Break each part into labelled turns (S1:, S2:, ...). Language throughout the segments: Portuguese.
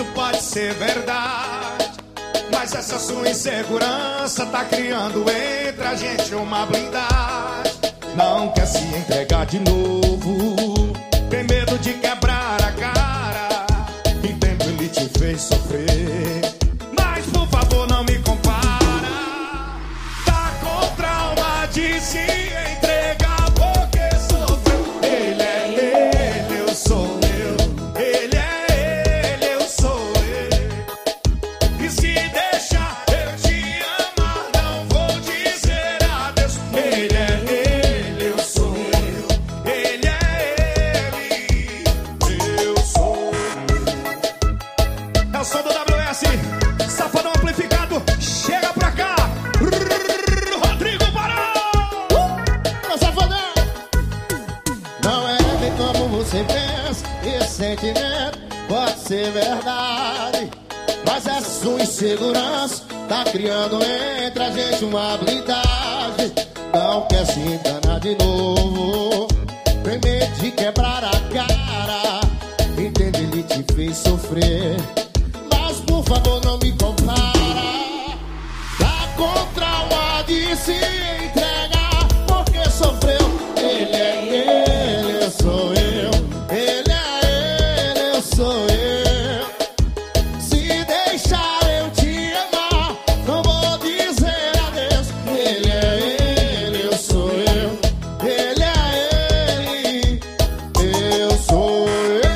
S1: tudo pode ser verdade, mas essa sua insegurança tá criando entre a gente uma blindagem. Não quer se entregar de novo, tem medo de quebrar a cara. Entendo, ele te fez sofrer, mas por favor não me compara. Tá com trauma de se entregar porque sofreu. Ele é ele, eu sou eu. Ele é ele, eu sou eu. E se deixar eu te amar, não vou dizer adeus. Ele é ele, eu sou eu. Ele é ele, eu sou eu. É o som do WS, Safadão amplificado. Chega pra cá, Rodrigo Barão.
S2: Safadão! Não é bem como você pensa, esse sentimento pode ser verdade, mas essa sua insegurança tá criando entre a gente uma blindagem. Não quer se enganar de novo, tem medo de quebrar a cara. Entende, ele te fez sofrer, mas por favor não me compara. Tá com trauma de se entregar porque sofreu. Ele é ele, eu sou eu. Ele é ele, eu sou eu. Se deixar eu te amar, não vou dizer adeus. Ele é ele, eu sou eu. Ele é ele, eu sou eu.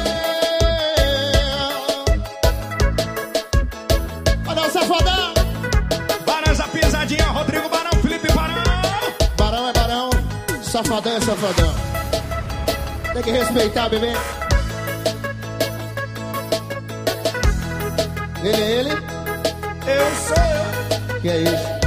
S2: Olha o Safadão.
S1: Barões a pisadinha, Rodrigo Barão, Felipe Barão.
S2: Barão é barão, safadão é safadão. Tem que respeitar, bebê. Ele é ele,
S1: Eu sou eu.
S2: que é isso?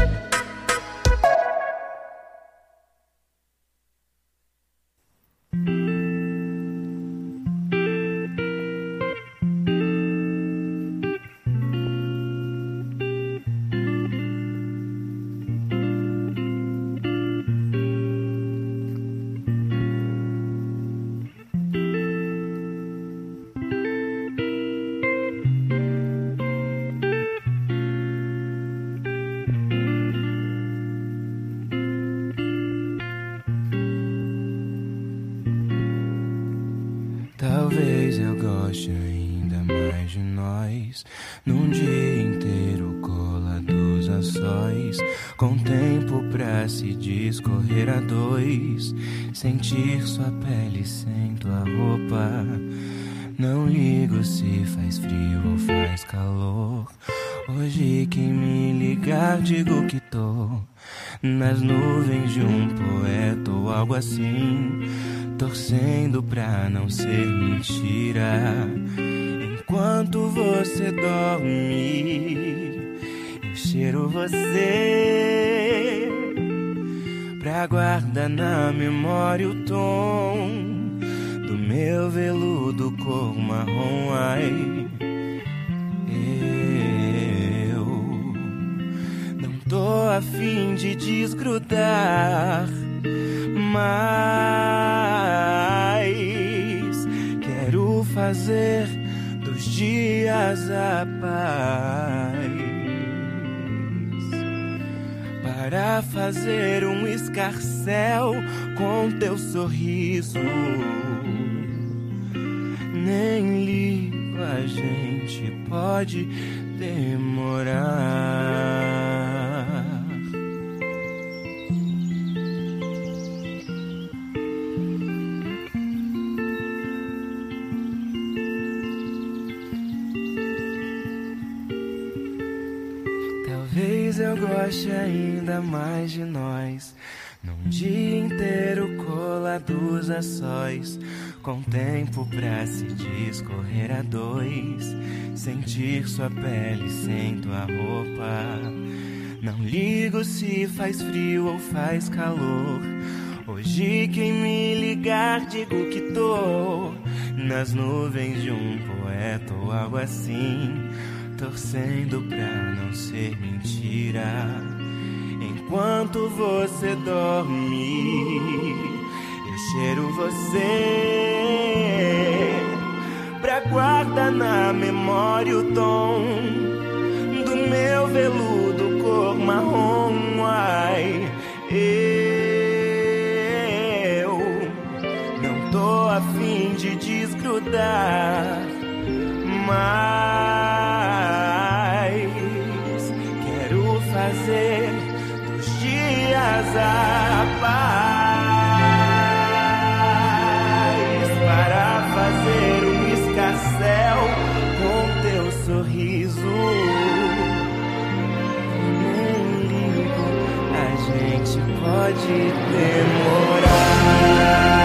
S3: Talvez eu goste ainda mais de nós, num dia inteiro colados a sós, com tempo pra se discorrer a dois, sentir sua pele sem tua roupa. Não ligo se faz frio ou faz calor, hoje quem me ligar digo que tô nas nuvens de um poeta ou algo assim, torcendo pra não ser mentira. Enquanto você dorme, eu cheiro você pra guardar na memória o tom do meu veludo cor marrom. Ai, eu não tô a fim de desgrudar, mas quero fazer dos dias a paz, para fazer um escarcéu com teu sorriso. Nem ligo, a gente pode demorar. Talvez eu goste ainda mais de nós, num dia inteiro colados a sós, com tempo pra se discorrer a dois, sentir sua pele sem tua roupa. Não ligo se faz frio ou faz calor, hoje quem me ligar digo que tô nas nuvens de um poeta ou algo assim, torcendo pra não ser mentira. Enquanto você dorme, eu cheiro você pra guardar na memória o tom do meu veludo cor marrom. Ai, eu não tô a fim de desgrudar, mas quero fazer dos dias a paz, para fazer um escarcéu com teu sorriso. Nem ligo, a gente pode demorar.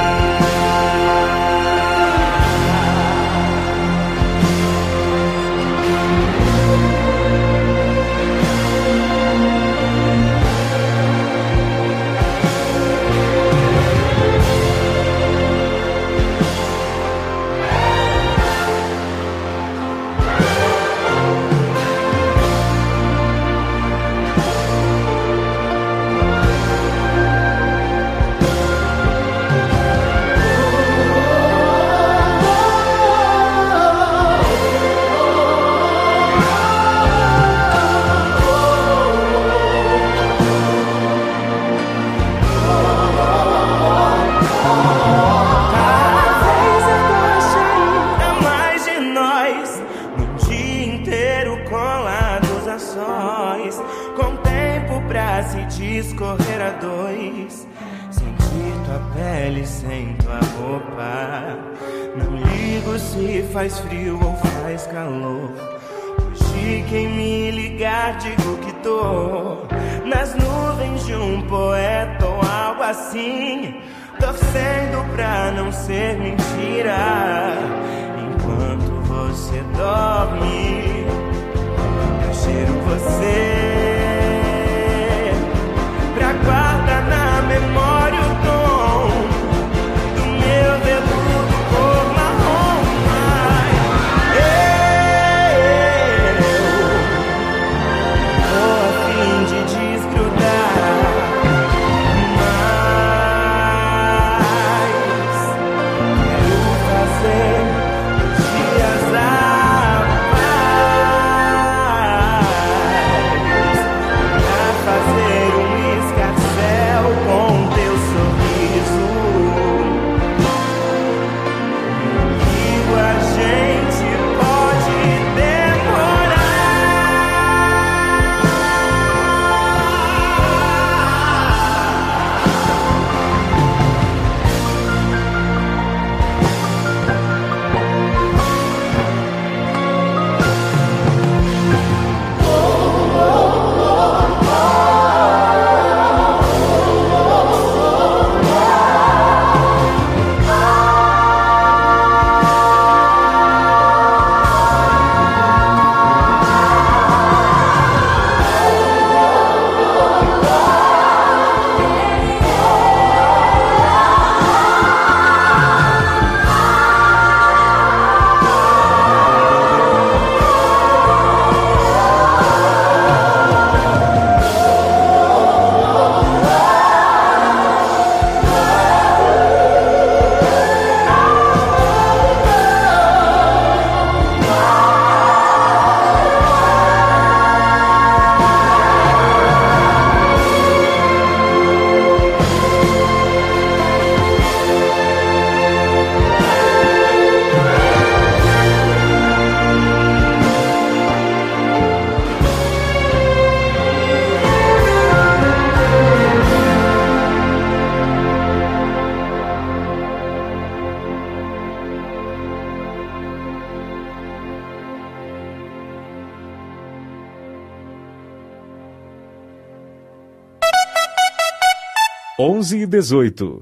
S3: Escorrer a dois, sentir tua pele sem tua roupa. Não ligo se faz frio ou faz calor. Hoje quem me ligar digo que tô nas nuvens de um poeta ou algo assim, torcendo pra não ser mentira. Enquanto você dorme, eu cheiro você. Guarda na memória o tom do meu veludo cor marrom. Ai, eu tô a fim de desgrudar, mas quero fazer dias a paz, pra fazer com teu sorriso. Digo, a gente pode
S4: e 18.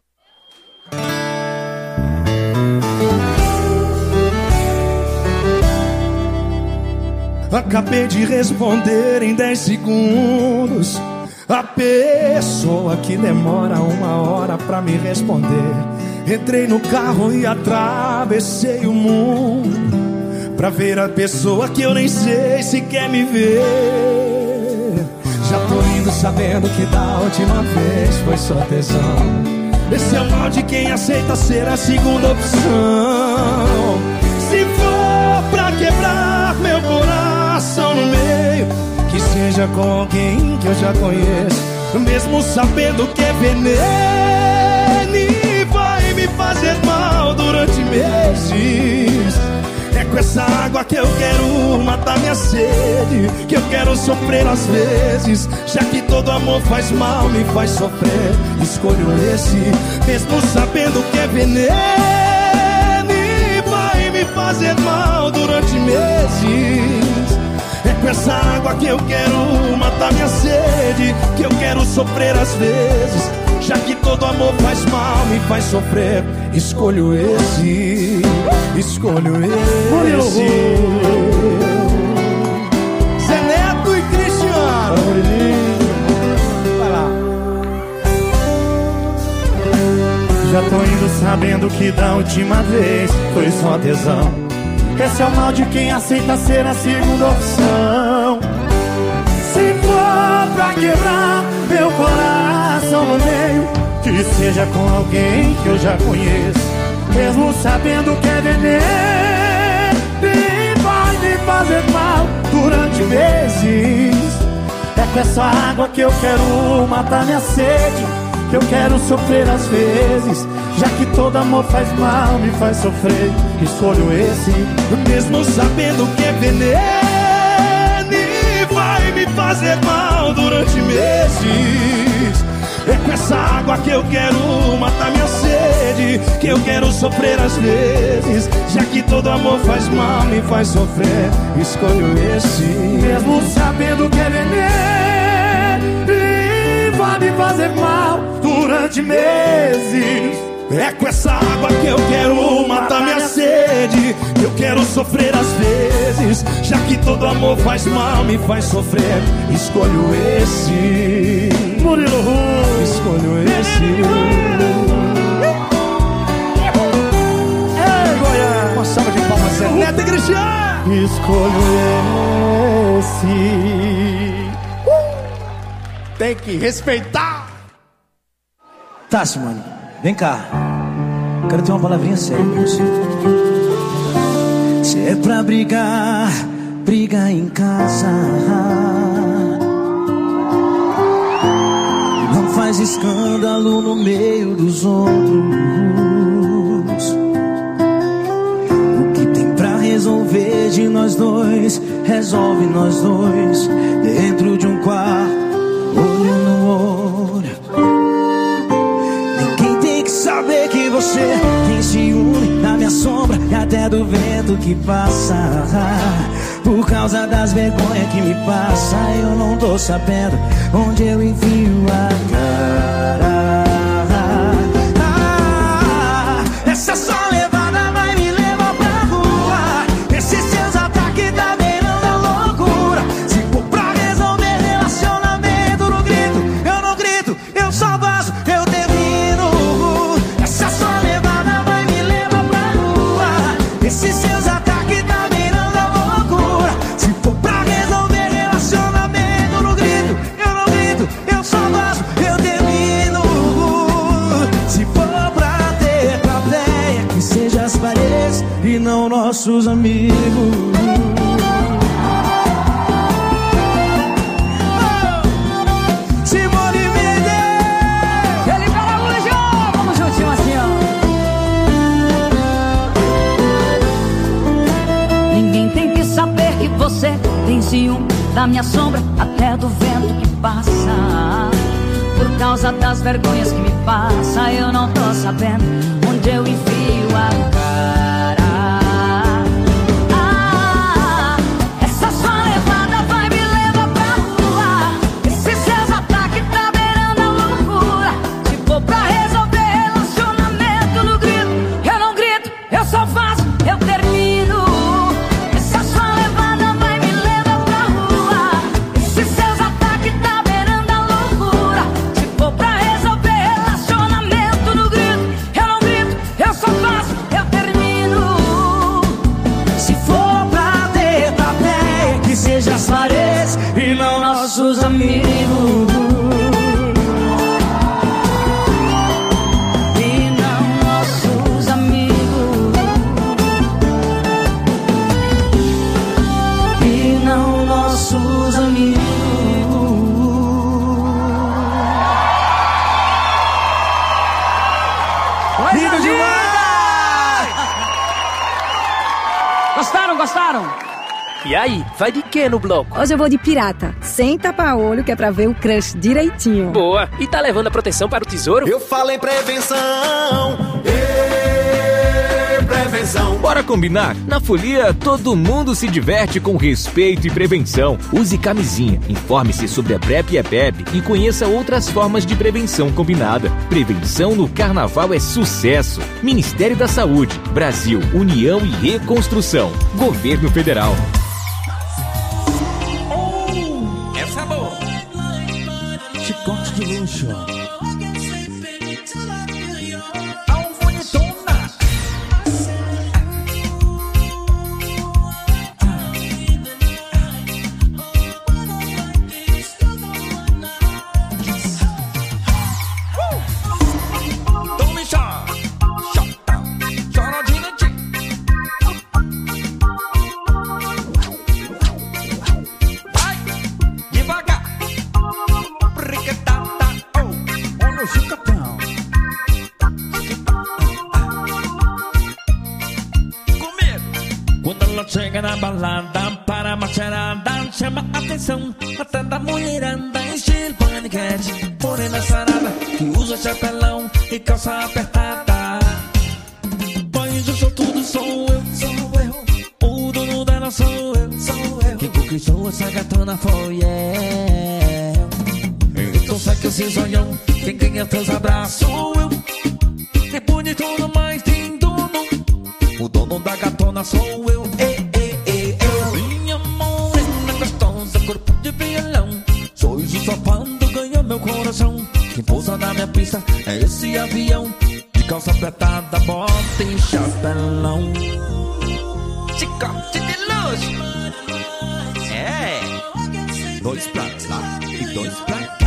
S1: Acabei de responder em 10 segundos. A pessoa que demora 1 hora pra me responder. Entrei no carro e atravessei o mundo pra ver a pessoa que eu nem sei se quer me ver. Já tô indo sabendo que da última vez foi só tesão. Esse é o mal de quem aceita ser a segunda opção. Se
S2: esteja com alguém que eu já conheço, mesmo sabendo que é veneno e vai me fazer mal durante meses. É com essa água que eu quero matar minha sede, que eu quero sofrer às vezes, já que todo amor faz mal, me faz sofrer. Escolho esse, mesmo sabendo que é veneno e vai me fazer mal durante meses. É com essa água que eu quero matar minha sede, que eu quero sofrer às vezes, já que todo amor faz mal, me faz sofrer. Escolho esse, escolho esse. Zé Neto e Cristiano. Vai lá. Já tô indo sabendo que da última vez foi só tesão. Esse é o mal de quem aceita ser a segunda opção. Se for pra quebrar meu coração no meio, que seja com alguém que eu já conheço, mesmo sabendo que é veneno e vai me fazer mal durante meses. É com essa água que eu quero matar minha sede, que eu quero sofrer às vezes, já que todo amor faz mal, me faz sofrer. Escolho esse, mesmo sabendo que é veneno e vai me fazer mal durante meses. É com essa água que eu quero matar minha sede, que eu quero sofrer às vezes, já que todo amor faz mal, me faz sofrer. Escolho esse, mesmo sabendo que é veneno e vai me fazer mal durante meses. É com essa água que eu quero matar minha sede, que eu quero sofrer às vezes, já que todo amor faz mal, me faz sofrer. Escolho esse, Murilo Ru, escolho esse. Ei, Goiás, uma salva de palmas, Zé Neto e Cristiano. Escolho esse. Tem que respeitar.
S5: Tássio, mano, vem cá. Quero ter uma palavrinha séria com você. Se é pra brigar, briga em casa. Não faz escândalo no meio dos outros. O que tem pra resolver de nós dois, resolve nós dois, dentro de um quarto, olho no olho. Saber que você tem ciúme da minha sombra e até do vento que passa. Por causa das vergonhas que me passa, eu não tô sabendo onde eu enfio a cara. Essa só levada vai me levar pra rua. Esses seus ataques tá beirando a loucura. Se for pra resolver relacionamento, no grito, eu não grito, eu só vazo, eu termino. Esses seus ataques tá virando a loucura. Se for pra resolver relacionamento, no grito, eu não grito, eu só vazo, eu termino. Se for pra ter plateia, que seja as paredes e não nossos amigos.
S6: Você tem ciúme da minha sombra, até do vento que passa. Por causa das vergonhas que me passa, eu não tô sabendo onde eu enfio a cara. Essa sua levada vai me levar pra rua. Esses seus ataques tá beirando a loucura. Se for pra resolver relacionamento, no grito, eu não grito, eu só faço, eu termino. As paredes e não nossos amigos. E não nossos amigos. E não nossos amigos.
S7: E aí, vai de quê no bloco?
S8: Hoje eu vou de pirata, sem tapa-olho, que é pra ver o crush direitinho.
S7: Boa! E tá levando a proteção para o tesouro?
S1: Eu falei prevenção. Prevenção.
S9: Bora combinar? Na Folia, todo mundo se diverte com respeito e prevenção. Use camisinha, informe-se sobre a PrEP e a PEP e conheça outras formas de prevenção combinada. Prevenção no Carnaval é sucesso. Ministério da Saúde, Brasil, União e Reconstrução. Governo Federal.
S5: Essa é boa. Chicote de luxo.
S10: Chega na balada para macharada, chama atenção até da mulherada, estilo paniquete, morena sarada, que usa chapelão e calça apertada. Pois eu sou tudo, sou eu, o dono dela sou eu, quem conquistou essa gatona foi eu. Então sai que eu sei sonhão, quem ganha teus abraços sou eu. É bonito, mas tem dono, o dono da gatona sou eu. Minha morena gostosa, corpo de violão, sorriso sofando ganha meu coração. Quem pousa na minha pista é esse avião, de calça apertada, bota e chapelão. Chicote de luxo. É. 2 pra lá e 2 pra cá.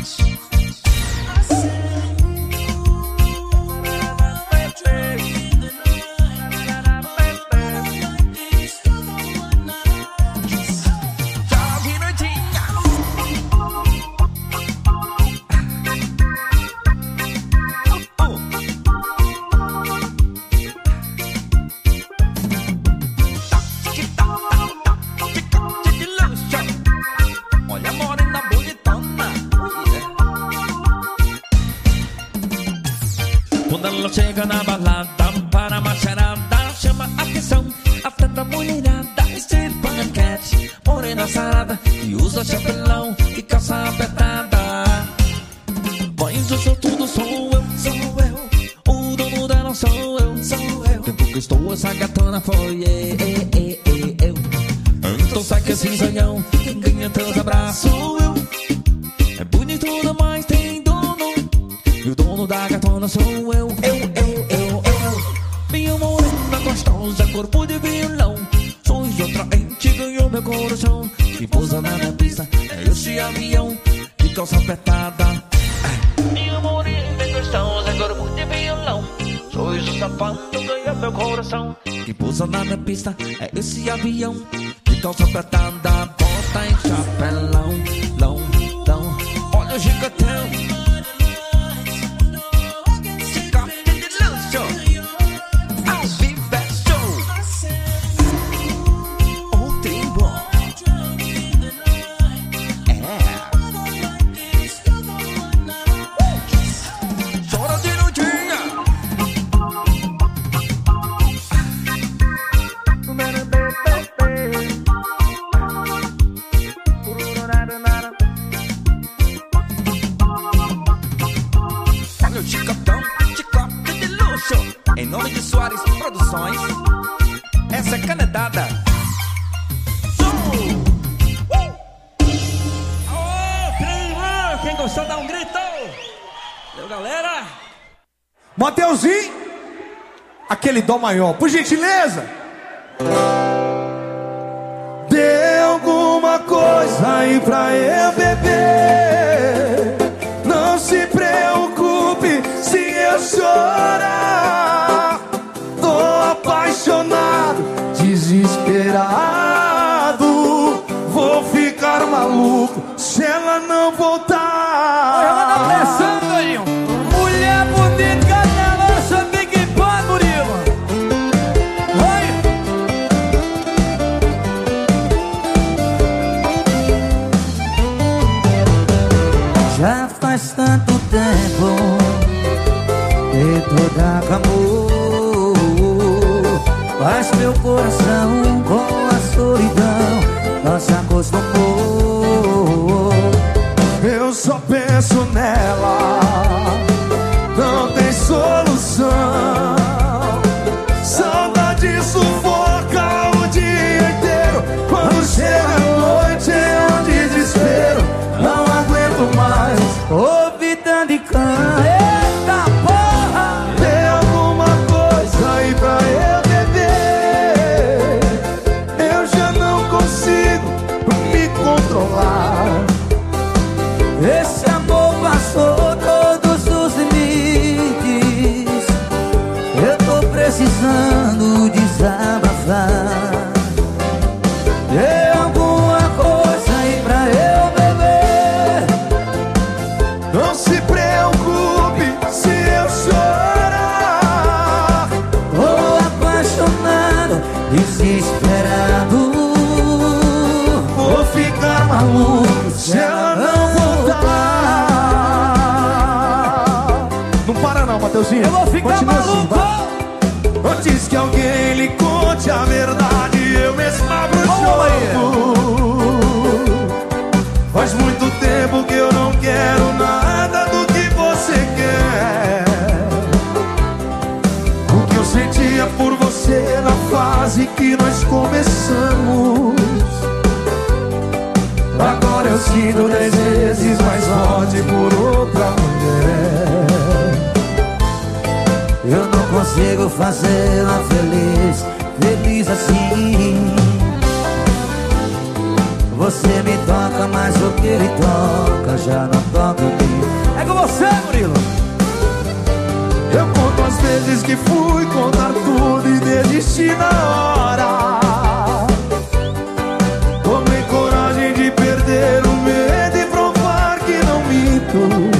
S10: Chega na balada para a macharada, chama atenção até da mulherada, estilo paniquete, morena sarada, que usa chapelão e calça apertada. Mas eu sou tudo, sou eu, o dono dela sou eu, quem conquistou essa gatona foi eu. Então sai que esse sonhão, quem ganha teus abraços sou eu. É bonito, mas tem dono, e o dono da gatona sou eu. Minha morena gostosa, corpo de violão, sorriso atraente, ganhou meu coração. Quem pousa na minha pista é esse avião, de calça apertada. Minha morena gostosa, corpo de violão, sorriso safado, ganhou meu coração. Quem pousa na minha pista é esse avião, de calça apertada, bota em chapelão, lão. Olha o gigantão. Em nome de Soares Produções, essa é canedada. Quem gostou dá um grito. Deu, galera.
S1: Mateuzinho, aquele dó maior, por gentileza. Dê alguma coisa aí pra eu beber. Não se preocupe se eu chorar. Tô apaixonado, desesperado. Vou ficar maluco se ela não voltar.
S5: Ela tá pensando aí. Mulher bonita na nossa Big Bang, Murilo. Oi. fosse no amor.
S1: Eu só penso nela, não tem solução. Saudade sufoca o dia inteiro. Quando chega a noite é um desespero. Não aguento mais
S5: Ouvi tanto de cana, eita porra.
S1: Tem alguma coisa aí pra eu beber? Eu já não consigo me controlar.
S5: Esse amor passou todos os limites. Eu tô precisando desabafar. Tem alguma coisa aí pra eu beber?
S1: Não se preocupe se eu chorar.
S5: Tô apaixonado, desesperado.
S1: Vou ficar maluco se ela não voltar. Não para não, Mateuzinho.
S5: Eu vou ficar
S1: continua
S5: maluco.
S1: Assim, vai. Antes que alguém lhe conte a verdade, eu mesmo abro o jogo. Faz muito tempo que eu não quero nada do que você quer. O que eu sentia por você na fase que nós começamos, agora eu sinto 10 vezes mais forte por outra mulher.
S5: Eu não consigo fazê-la feliz, feliz assim. Você me toca, mas o que ele toca já não toca em mim. É com você, Murilo.
S1: Eu conto as vezes que fui contar tudo e desisti na hora. Tomei coragem de perder o medo e provar que não minto.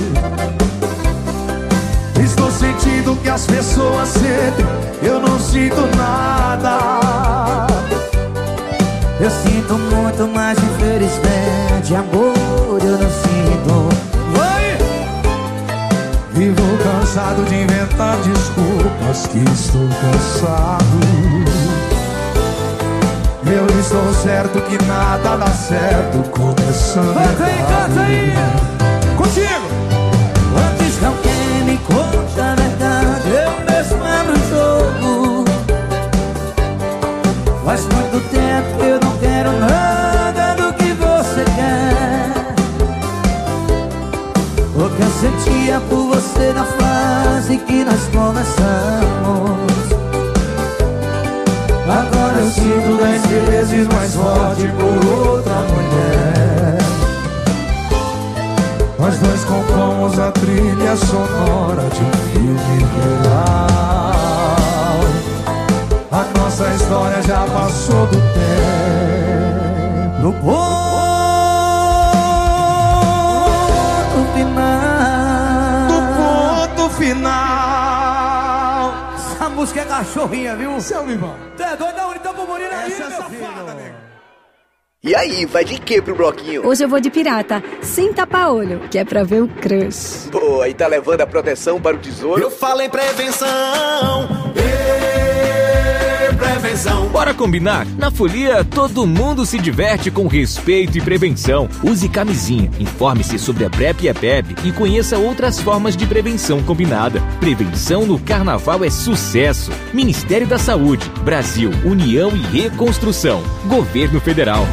S1: Estou sentindo que as pessoas sentem, eu não sinto nada.
S5: Eu sinto muito, mas infelizmente amor eu não sinto.
S1: Vai! Vivo cansado de inventar desculpas, que estou cansado. Eu estou certo que nada dá certo, começando errado.
S5: Canta aí!
S1: Contigo!
S5: Antes que alguém me conte a verdade, eu mesmo abro o jogo. Faz muito tempo que eu não quero nada do que você quer. O que eu sentia por você na fase que nós começamos,
S1: agora eu sinto 10 vezes mais forte por outra mulher. Nós dois compomos a trilha sonora de um filme real. A nossa história já passou do tempo.
S5: no ponto final.
S1: No ponto final.
S5: Essa música é cachorrinha, viu?
S1: Seu Vivão.
S5: Tu é doido? Dá um então pro Murilo aí,
S1: Essa é
S5: meu
S1: safada,
S5: filho.
S1: nego.
S11: E aí, vai de quê pro bloquinho?
S8: Hoje eu vou de pirata, sem tapa-olho, que é pra ver o crush.
S11: Pô, aí tá levando a proteção para o tesouro?
S2: Eu falo em prevenção. Prevenção.
S9: Bora combinar? Na Folia, todo mundo se diverte com respeito e prevenção. Use camisinha, informe-se sobre a PrEP e a PEP e conheça outras formas de prevenção combinada. Prevenção no Carnaval é sucesso. Ministério da Saúde, Brasil, União e Reconstrução. Governo Federal.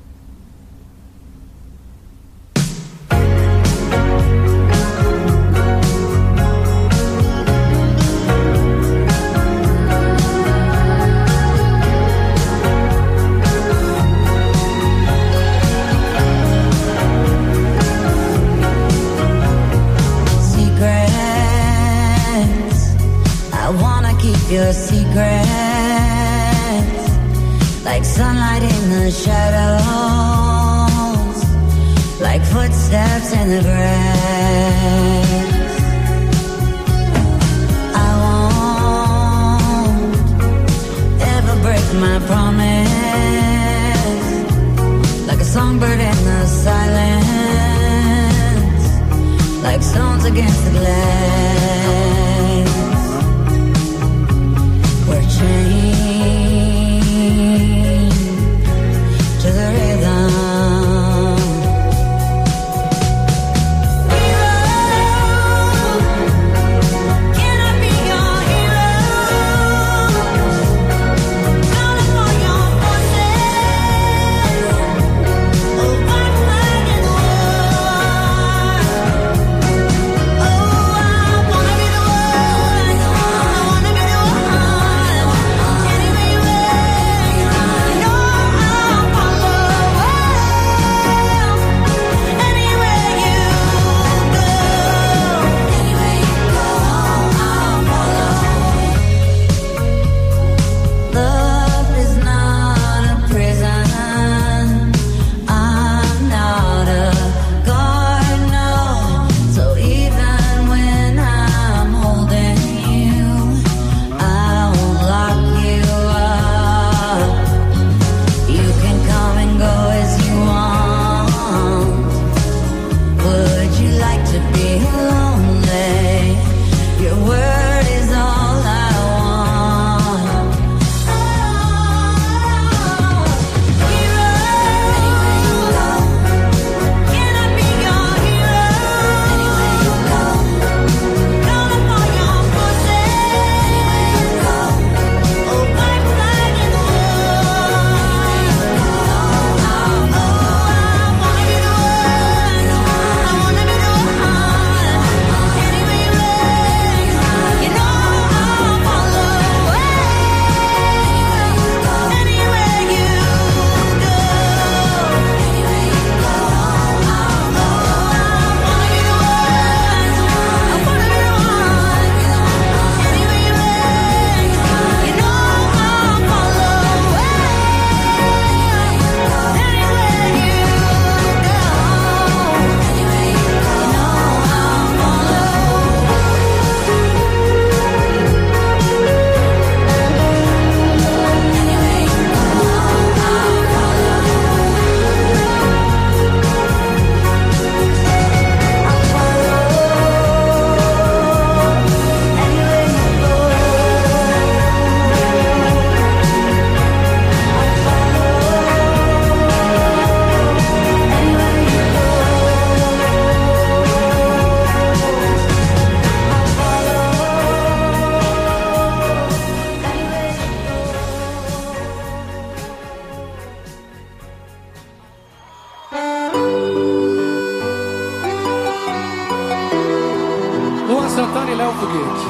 S6: Your secrets, like sunlight in the shadows, like footsteps in the grass. I won't ever break my promise, like a songbird in the silence, like stones against the glass. We're chained to the rhythm.
S12: Léo Foguete.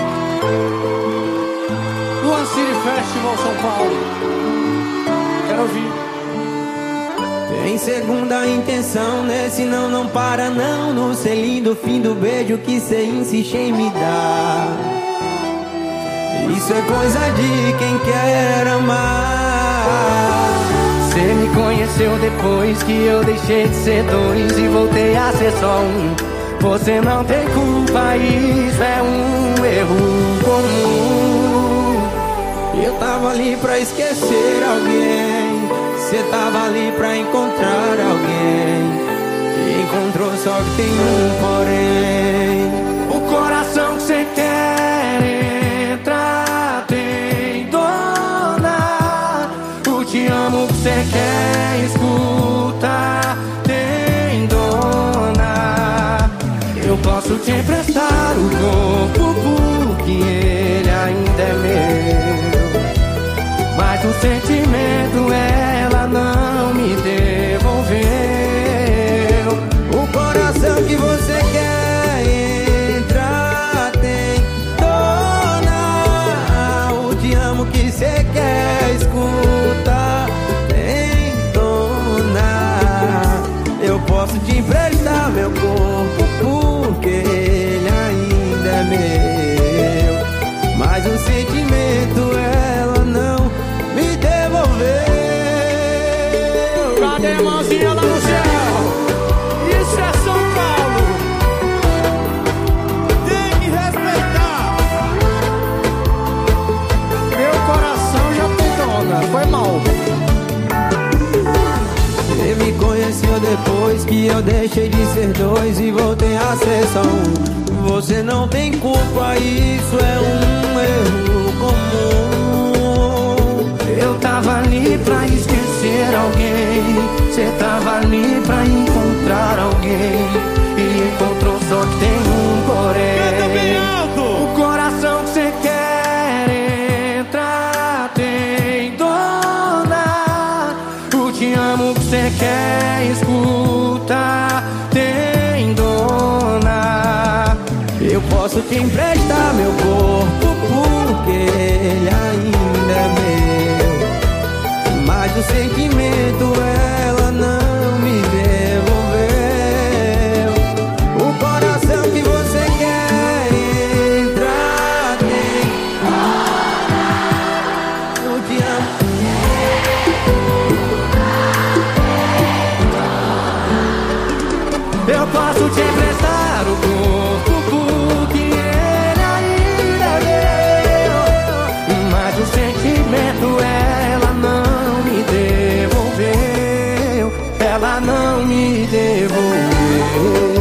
S12: Luan City Festival São Paulo. Quero ouvir.
S13: Tem segunda intenção, nesse não para não. No selinho do fim do beijo que cê insiste em me dar. Isso é coisa de quem quer amar. Cê me conheceu depois que eu deixei de ser dois e voltei a ser só um. Você não tem culpa, isso é um erro comum. Eu tava ali pra esquecer alguém, cê tava ali pra encontrar alguém. E encontrou, só que tem um porém. O coração que cê quer entrar tem dona. O te amo que cê quer escutar tem dona. Eu posso te emprestar o corpo porque ele ainda é meu, mas o sentimento ela não me devolveu. O coração que você quer entrar tem dona. O te amo que você quer escutar tem dona. Eu posso te emprestar meu corpo porque ele ainda é meu, mas o sentimento ela não me devolveu.
S12: Cadê a mãozinha lá no céu? Isso é São Paulo.
S1: Tem que respeitar.
S12: Meu coração já tem dona. Foi mal.
S13: Você me conheceu depois que eu deixei de ser dois e voltei a ser só um. Você não tem culpa, isso é um erro comum.
S12: Eu tava ali pra esquecer alguém, cê tava ali pra encontrar alguém. E encontrou, só que tem um porém. O coração que cê quer entrar tem dona. O te amo que cê quer escutar tem dona. Eu posso te emprestar meu corpo porque ele ainda é meu, mas o sentimento ela não me devolveu. O coração que você quer entrar tem. Eu te amo. Eu posso te emprestar o corpo porque ele ainda é meu, mas o sentimento ela não me devolveu. Ela não me devolveu.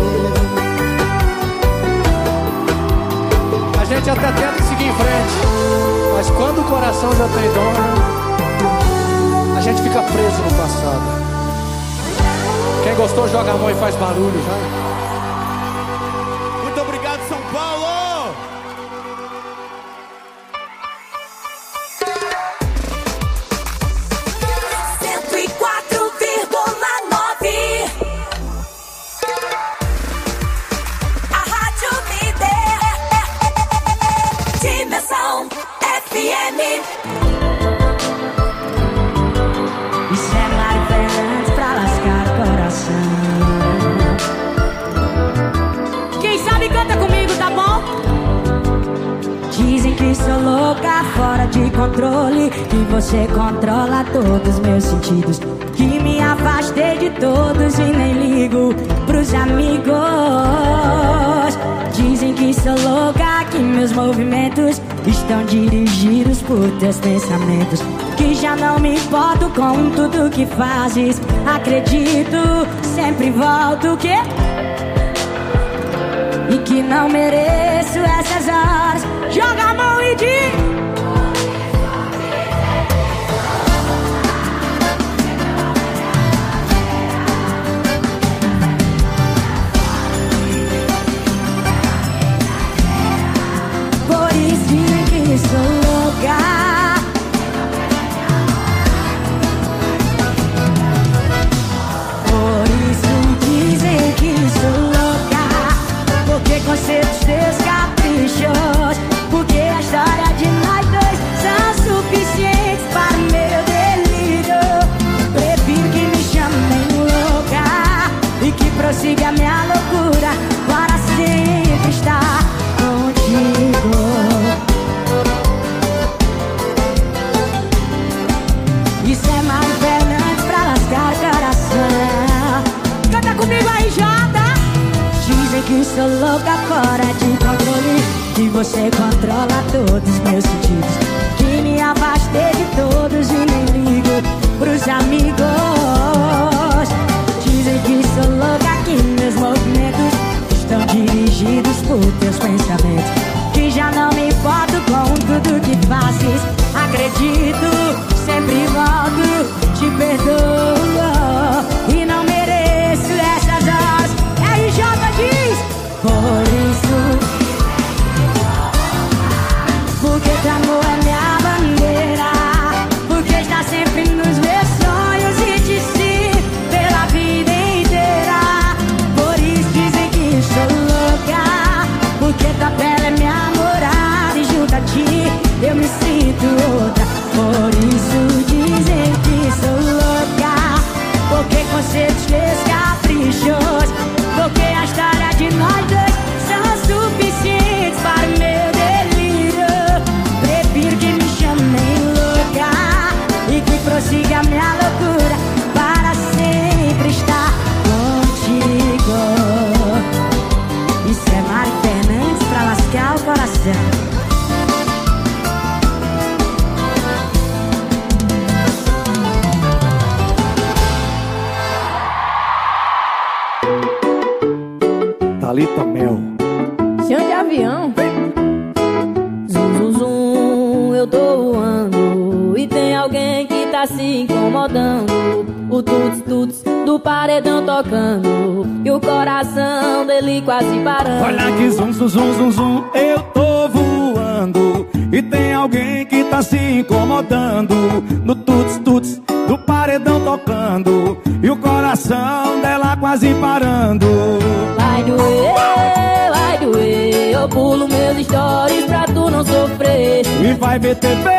S12: A gente até tenta seguir em frente, mas quando o coração já tem dona, a gente fica preso no passado. Quem gostou joga a mão e faz barulho, vai.
S1: Muito obrigado, São Paulo.
S6: A Rádio Líder. Dimensão FM.
S14: Isso é Mário Fernandes pra lascar o coração. Quem sabe canta comigo, tá bom? Dizem que sou louca, fora de controle, que você controla todos os meus sentidos, que me afastei de todos e nem ligo pros amigos. Dizem que sou louca, que meus movimentos estão dirigidos por teus pensamentos, que já não me importo com tudo que fazes. Acredito, sempre volto o quê? E que não mereço essas horas. Joga a mão e diz: por isso dizem que sou louca. Por isso dizem que sou louca, porque concerto seus caras. sou louca fora de controle, que você controla todos os meus sentidos, que me afastei de todos e nem ligo pros amigos. Dizem que sou louca, que meus movimentos estão dirigidos por teus pensamentos, que já não me importo com tudo que fazes. Acredito, sempre volto, te perdoo e não mereço essas horas. RJ diz, por isso, porque teu amor é minha bandeira, porque está sempre nos meus sonhos e te sigo pela vida inteira. Por isso dizem que sou louca, porque tua pele é minha morada e junto a ti eu me sinto outra. Por isso dizem que sou louca, porque conceitos teus caprichos, porque a história de nós dois são suficientes para o meu delírio. Prefiro que me chamem louca e que prossiga a minha loucura para sempre estar contigo. Isso é Mari Fernandes pra lascar o coração.
S15: Thalita Mel.
S16: Chão de avião. Zum, zum, zum, eu tô voando e tem alguém que tá se incomodando. O tuts, tuts do paredão tocando e o coração dele quase parando.
S15: Olha que zum, zum, zum, zum, zum, eu tô voando e tem alguém que tá se incomodando. No tuts, tuts do paredão tocando e o coração dela quase parando.
S16: Vai doer, eu pulo meus stories pra tu não sofrer.
S15: E vai ver TV,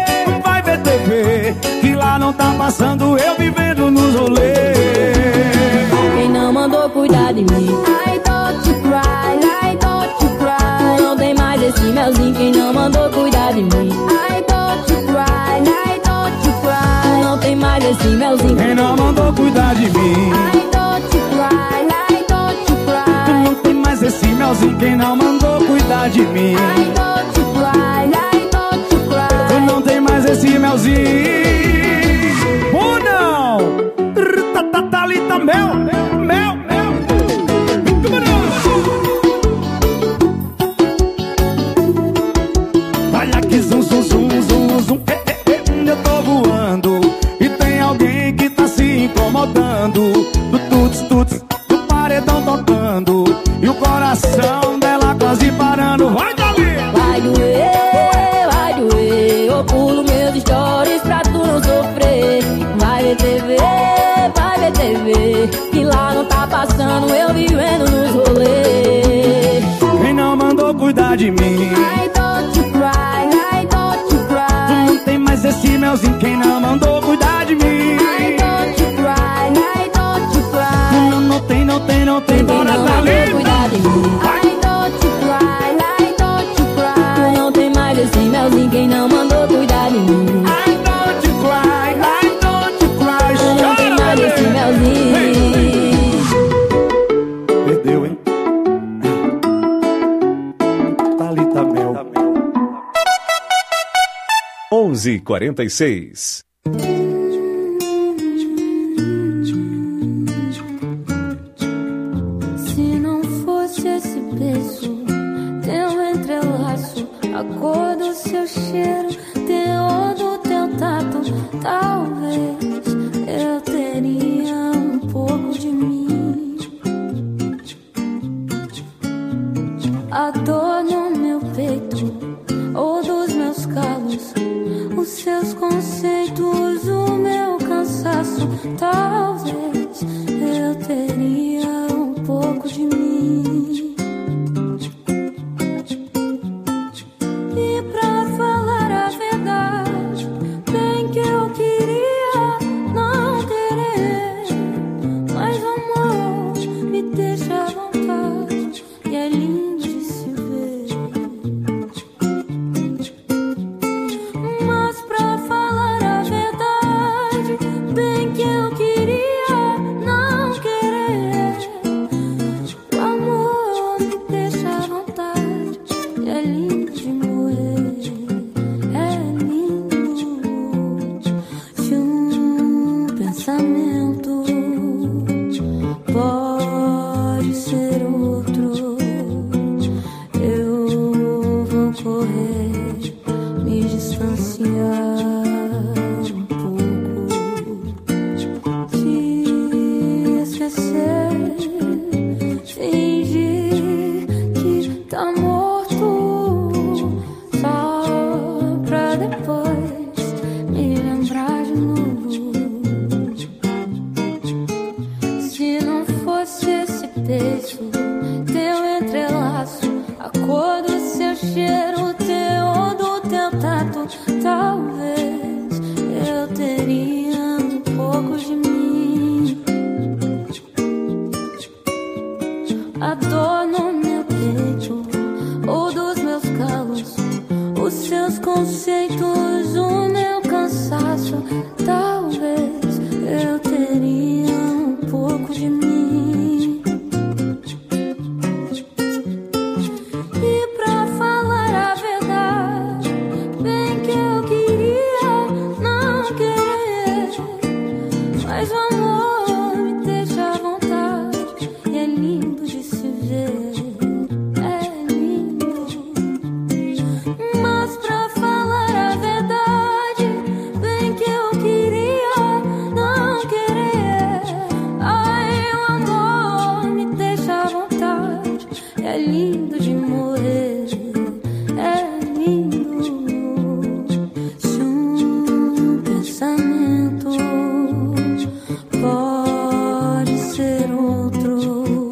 S15: que lá não tá passando eu vivendo nos rolês.
S16: Quem não mandou cuidar de mim? I don't you cry, I don't you cry. Não tem mais esse melzinho, quem não mandou cuidar de mim? I don't you cry, I don't you cry. Não tem mais esse melzinho,
S15: quem não mandou cuidar de mim?
S16: I don't you cry, I don't you cry.
S15: Não tem mais esse melzinho, quem não mandou cuidar de mim?
S16: I don't you cry, I don't you cry.
S15: Não tem mais esse melzinho. Ou não? Thalita Mel. Olha que zum, zum, zum, zum, zum. Eu tô voando e tem alguém que tá se incomodando. Do tuts, tuts, do paredão tocando e o coração dela quase parando. Vai, Dali!
S16: Vai doer, eu pulo meus stories pra tu não sofrer. Vai ver TV, que lá não tá passando eu vivendo nos rolês.
S15: Quem não mandou cuidar de mim?
S16: I don't you cry, I don't you cry.
S15: Não tem mais esse melzinho, quem não mandou cuidar de mim?
S16: I don't you cry, I don't you cry.
S15: Não tem, bora Thalita.
S16: Cuidar de mim. I don't you cry, I don't you cry. Não tem mais esse melzinho, quem não mandou cuidar de mim?
S15: I don't you cry, I don't you cry.
S16: Não tem mais esse melzinho.
S15: Perdeu, hein? Thalita Mel.
S4: 11h46.
S17: Se não fosse esse beijo, teu entrelaço, a cor do seu cheiro, teor do teu tato, talvez eu teria um pouco de mim. A dor no meu peito ou dos meus calos, os seus conceitos pensamento pode ser outro. Eu vou correr, me distanciar um pouco, te esquecer, fingir que tá morto, só pra depois me lembrar de novo. Se não fosse esse beijo, teu entrelaço, a cor do seu cheiro, o teor do teu tato, talvez eu teria um pouco de mim. A dor no meu peito, ou dos meus calos, os seus conceitos, o meu cansaço, talvez eu teria um pouco de mim. E pra falar a verdade, bem que eu queria não querer, mas o amor me deixa à vontade e é lindo de se ver, é lindo. Mas pra falar a verdade, bem que eu queria não querer, ai, o amor me deixa à vontade, é lindo de morrer, é lindo. Se um pensamento pode ser outro,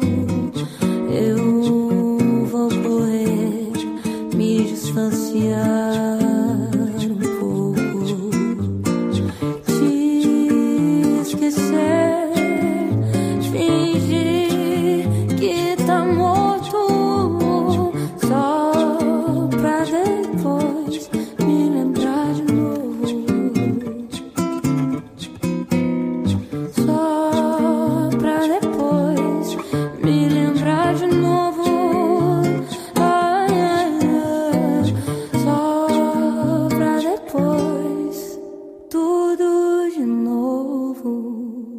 S17: eu vou correr, me distanciar um pouco, te esquecer, fingir que tá morto, só pra depois me lembrar de novo, só pra depois me lembrar de novo. Ai, ai, ai, só pra depois tudo de novo.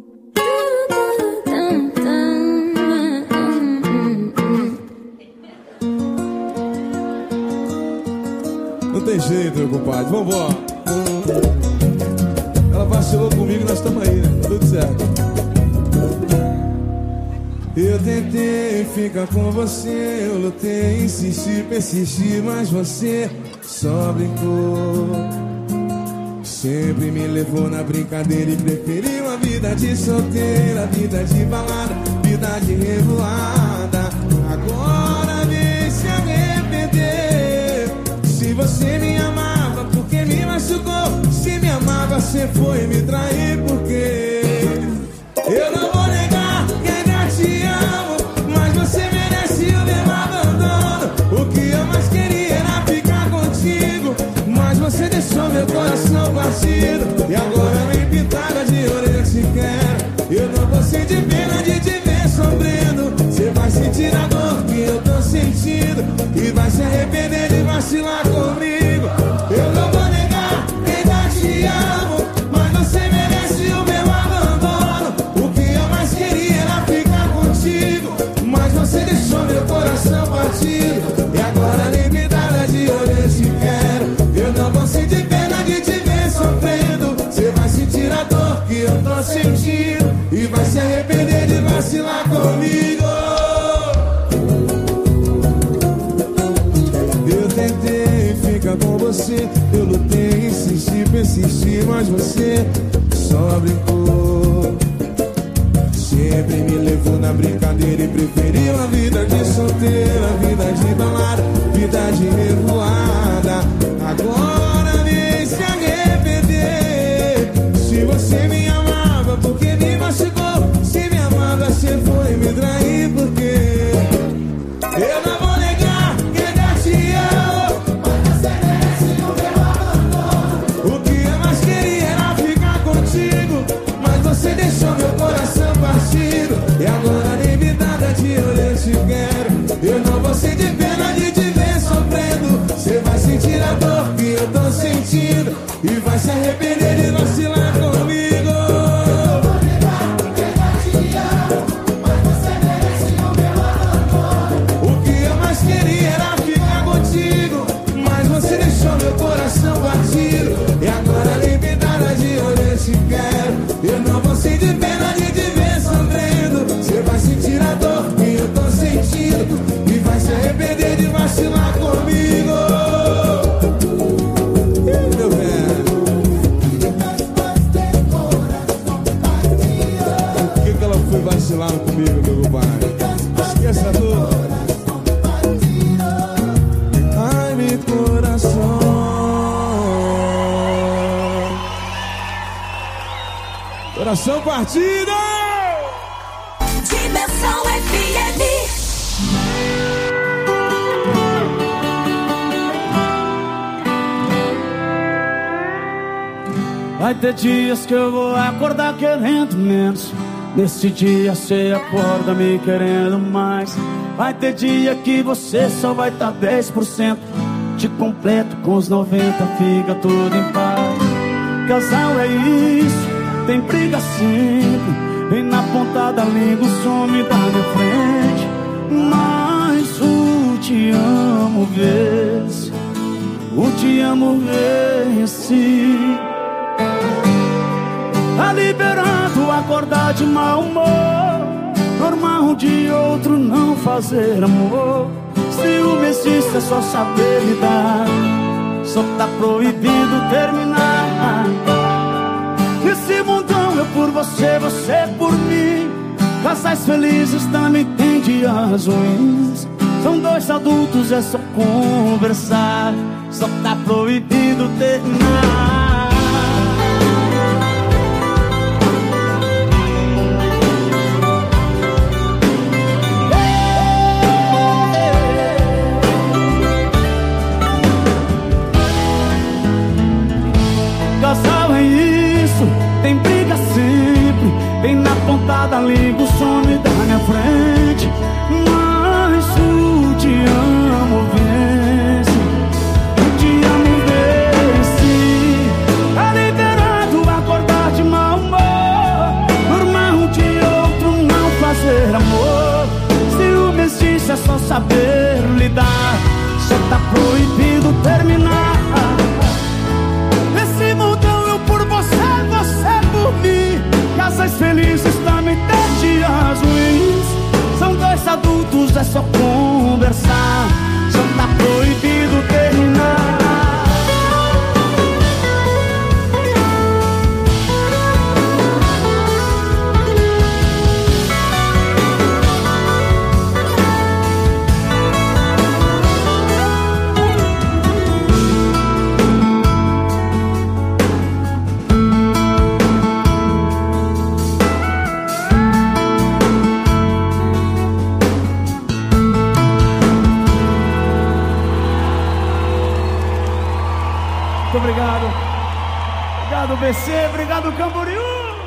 S18: Não tem jeito, meu compadre, vambora. Ela vacilou comigo e nós estamos aí, né? Tudo certo. Eu tentei ficar com você, eu lutei, insisti, persisti, mas você só brincou. Sempre me levou na brincadeira e preferiu a vida de solteira, vida de balada, vida de revoada. Agora vem se arrepender. Se você me amava, porque me machucou? Se me amava, você foi me trair, porque eu não vou negar que ainda te amo, mas você merece o meu abandono. O que eu mais queria era ficar contigo, mas você deixou meu coração partido. E agora vem pintada de orelha te quero. Eu não vou sentir pena de te ver sofrendo. Você vai sentir a dor que eu tô sentindo e vai se arrepender de vacilar comigo. Eu não vou negar que ainda te amo, mas você merece o meu abandono. O que eu mais queria era ficar contigo, mas você deixou meu coração partido. E agora nem pintada de orelha te quero. Eu não vou sentir pena de te ver sofrendo. Você vai sentir a dor que eu tô sentindo e vai se arrepender de vacilar comigo. Eu tentei ficar com você, eu lutei, insisti, persisti, mas você só brincou. Sempre me levou na brincadeira e preferiu a vida de solteira, vida de balada, vida de revoada. Agora vem se arrepender. Se você me amava, porque me machucou? Se me amava, você foi me trair, porque eu não vou negar que ainda te amo, mas você merece o meu abandono. O que eu mais queria era ficar contigo, mas você deixou meu coração partido. E agora nem me nada de eu te quero. Eu não vou sentir pena de te ver sofrendo. Você vai sentir a dor que eu desse lado comigo, meu compadre. Esqueça tudo. Ai, meu coração. Coração partido.
S6: Dimensão FM.
S15: Vai ter dias que eu vou acordar querendo menos. Nesse dia cê acorda me querendo mais. Vai ter dia que você só vai tá 10%. Te completo com os 90, fica tudo em paz. Casal é isso, tem briga sempre. Vem na ponta da língua, some da minha frente. Mas o te amo vence, o te amo vence. Tá liberado acordar de mau humor. Normal um de outro não fazer amor. Ciúme existe, é só saber lidar. Só tá proibido terminar. Nesse mundão eu por você, você por mim. Casais felizes também tem dias ruins. São dois adultos, é só conversar. Só tá proibido terminar. Casal é isso, tem briga sempre. Vem na ponta da língua, some da minha frente. Mas o te amo vence, o te amo vence. É liberado acordar de mau humor. Normal um de outro não fazer amor. Ciúme existe, é só saber lidar. Só tá proibido terminar. Casais felizes também tem dias ruins. São dois adultos, é só conversar. Só tá proibido terminar. Obrigado. Obrigado, BC. Obrigado, Camboriú.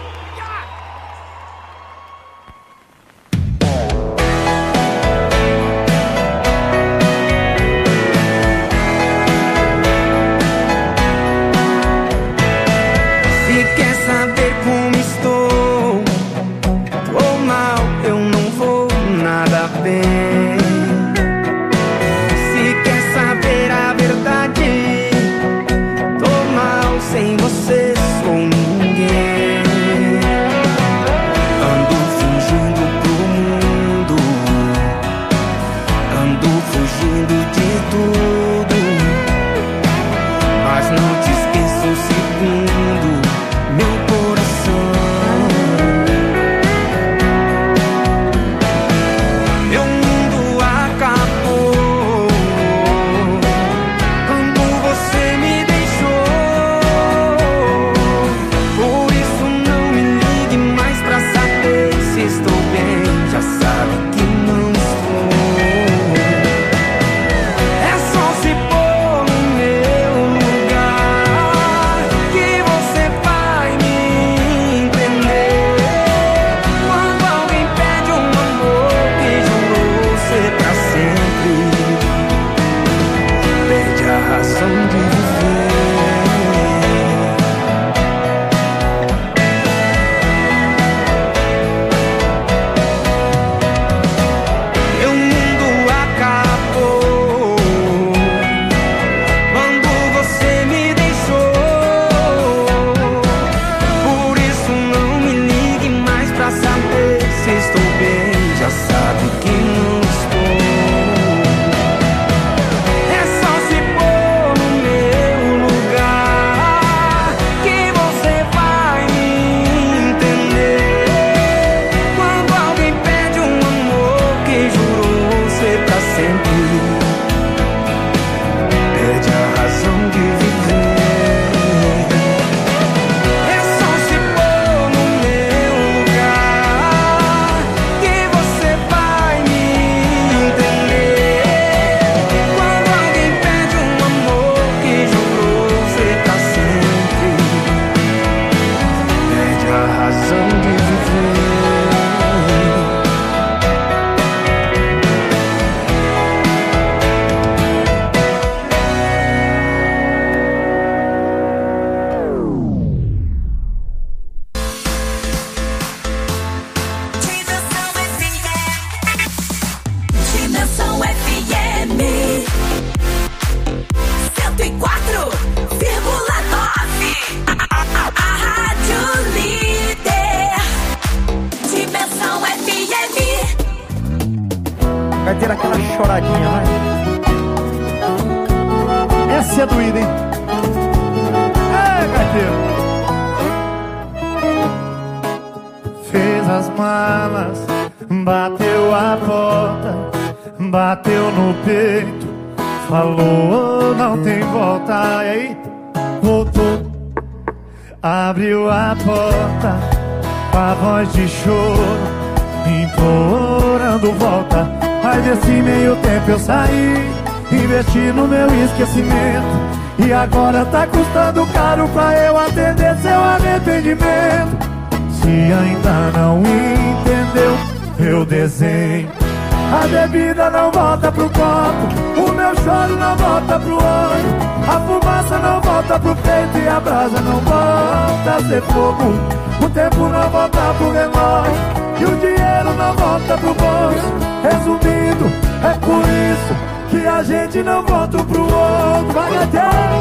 S13: Se quer saber como estou, tô mal, eu não vou nada bem. Se quer saber a verdade, sem você sou ninguém.
S19: carteira, aquela choradinha, vai. Essa é doída, hein? É, carteira. Fez as malas, bateu a porta, bateu no peito, falou não tem volta. E aí, voltou, abriu a porta com a voz de choro, implorando volta. Mas nesse meio tempo eu saí, investi no meu esquecimento, e agora tá custando caro pra eu atender seu arrependimento. Se ainda não entendeu, eu desenho. A bebida não volta pro copo, o meu choro não volta pro olho, a fumaça não volta pro peito e a brasa não volta a ser fogo. O tempo não volta pro relógio e o dinheiro não volta pro bolso. Resumindo, é por isso que a gente não volta pro outro. Vai até.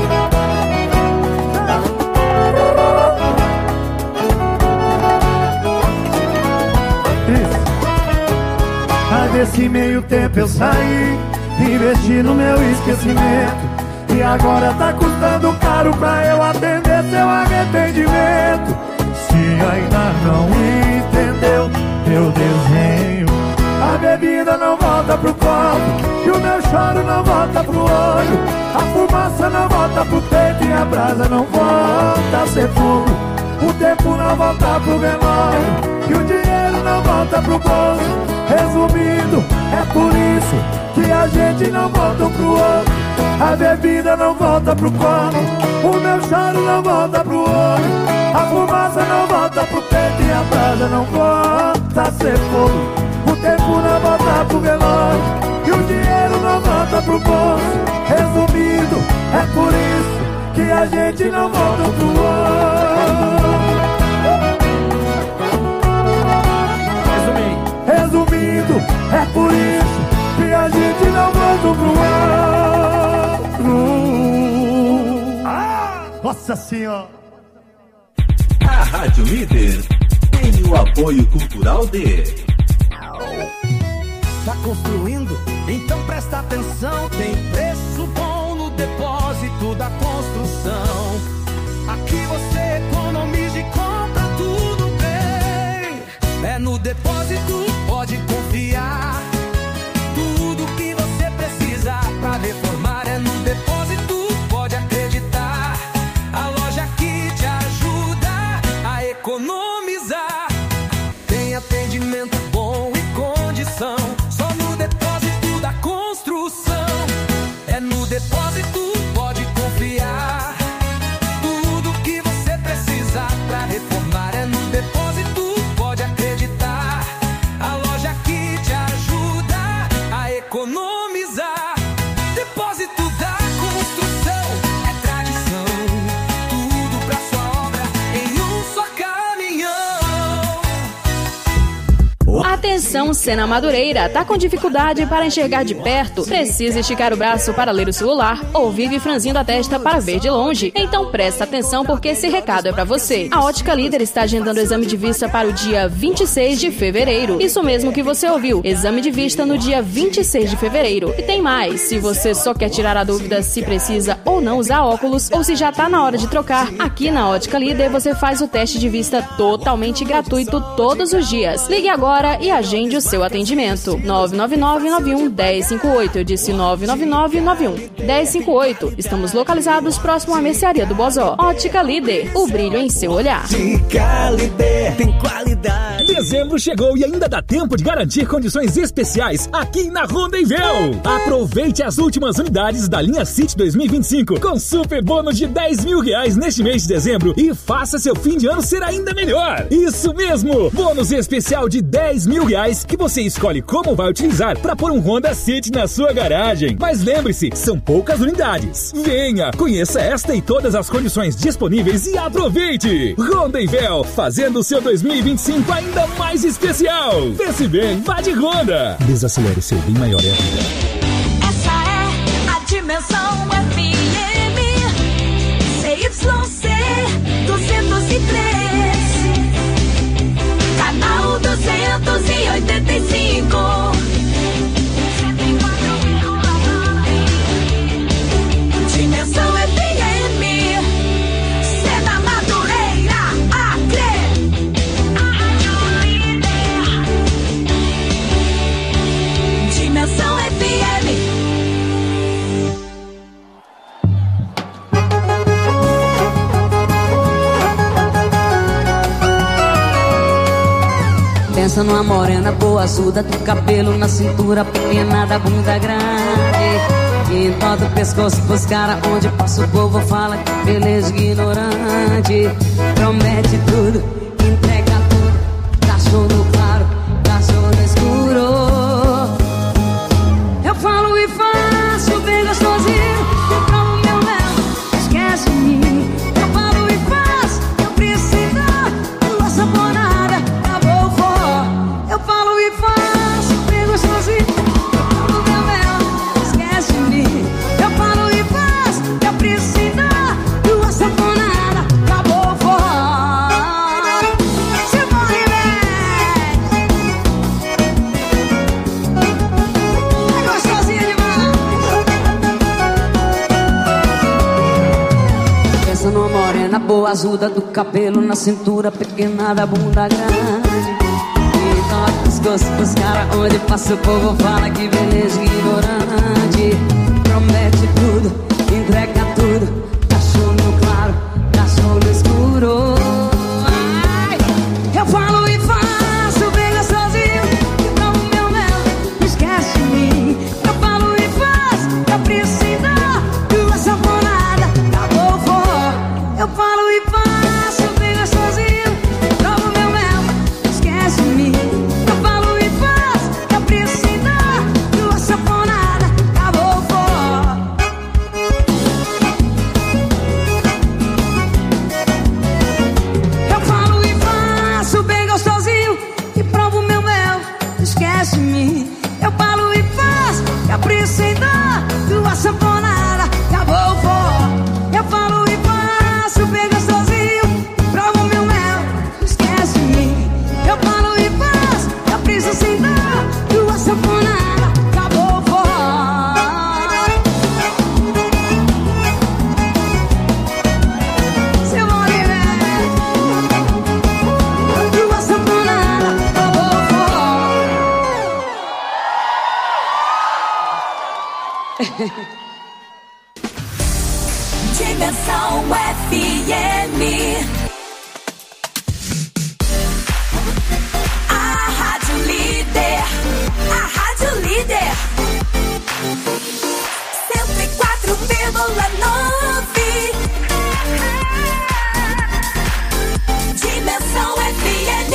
S19: Mas nesse meio tempo eu saí, investi no meu esquecimento, e agora tá custando caro pra eu atender seu arrependimento. Se ainda não entendeu, eu desenho. A bebida não volta pro copo e o meu choro não volta pro olho, a fumaça não volta pro peito e a brasa não volta a ser fogo. O tempo não volta pro relógio e o dinheiro não volta pro bolso. Resumindo, é por isso que a gente não volta um pro outro. A bebida não volta pro copo, o meu choro não volta pro olho, a fumaça não volta pro peito e a brasa não volta a ser fogo. O tempo não volta pro relógio e o dinheiro não volta pro bolso. Resumindo, é por isso que a gente não volta um pro outro. Resumindo, é por isso que a gente não volta pro outro. Nossa Senhora!
S20: A Rádio Líder tem o apoio cultural de...
S5: Tá construindo? Então presta atenção. Tem preço bom no depósito da construção. Aqui você economiza e compra tudo bem. É no depósito, pode confiar. Tudo que você precisa pra reformar é no depósito, pode acreditar. A loja que te ajuda a economizar. Tem atendimento bom e condição. Só no depósito da construção. É no depósito, pode confiar. Tudo que você precisa pra reformar é no depósito, pode acreditar. A loja que te ajuda a economizar. Depósito da construção é tradição. Tudo pra sua obra em um só caminhão.
S21: Atenção, Sena Madureira, tá com dificuldade para enxergar de perto? Precisa esticar o braço para ler o celular ou vive franzindo a testa para ver de longe? Então presta atenção porque esse recado é para você. A Ótica Líder está agendando o exame de vista para o dia 26 de fevereiro. Isso mesmo que você ouviu, exame de vista no dia 26 de fevereiro. E tem mais, se você só quer tirar a dúvida se precisa ou não usar óculos ou se já tá na hora de trocar, aqui na Ótica Líder você faz o teste de vista totalmente gratuito todos os dias. Ligue agora e agende o seu atendimento. 999-91-1058. Eu disse 999-91-1058. Estamos localizados próximo à mercearia do Bozó. Ótica Líder, o brilho em seu olhar.
S5: Ótica Líder tem qualidade.
S9: Dezembro chegou e ainda dá tempo de garantir condições especiais aqui na Rondenvel. Aproveite as últimas unidades da linha City 2025 com super bônus de R$10 mil neste mês de dezembro e faça seu fim de ano ser ainda melhor. Isso mesmo, bônus especial de R$10 mil que você escolhe como vai utilizar para pôr um Honda City na sua garagem. Mas lembre-se, são poucas unidades. Venha, conheça esta e todas as condições disponíveis e aproveite. Rondenvel, fazendo o seu 2025 ainda mais especial. Pense bem, vá de Honda. Desacelere, seu bem maior é a vida.
S6: Essa é a Dimensão FM CYC 203, canal 285.
S16: Pensa numa morena boa, azulda, do cabelo na cintura, pequena da bunda grande. E em todo o pescoço pros caras, onde passa o povo fala que beleza ignorante. Promete tudo, entrega tudo, cachorro no claro, cachorro no escuro. Eu falo e faço bem gostosinho, eu como meu mel, esquece de mim. Eu falo e faço, eu preciso tua saponada, acabou o forró. Eu falo e faço bem gostosinho, eu como meu mel, esquece de mim. Eu falo e faço, eu preciso tua saponada, acabou o forró. Se morre bem, é gostosinho demais. Pensa numa morena boa, azulda, do cabelo na cintura, pequena da bunda grande. E toca os gostos pros caras, onde passa o povo fala que beleza ignorante. Promete tudo, entrega tudo, cachorro no claro, cachorro no escuro. Ai, eu falo e faço bem gostosinho, que como meu mel, esquece de mim. Eu falo e faço, eu preciso tua saponada, acabou o forró. Eu falo e faço bem gostosinho, como meu mel, esquece de mim. Eu falo e faço, eu preciso tua saponada, acabou o forró. Eu falo e faço bem gostosinho, e provo meu mel, esquece de mim. Eu falo e faço, eu preciso tua saponada, acabou o forró. Eu falo e faço bem gostosinho, provo meu mel, esquece de mim. Eu falo e faço, eu preciso tua saponada, acabou o forró. Se morrer, tua saponada, acabou o forró.
S6: Dimensão FM. A Rádio Líder. A Rádio Líder. 104,9. Dimensão FM.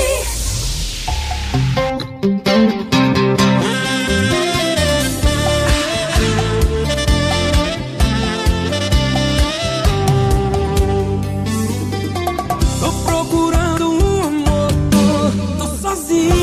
S5: Tô procurando um amor, tô sozinho.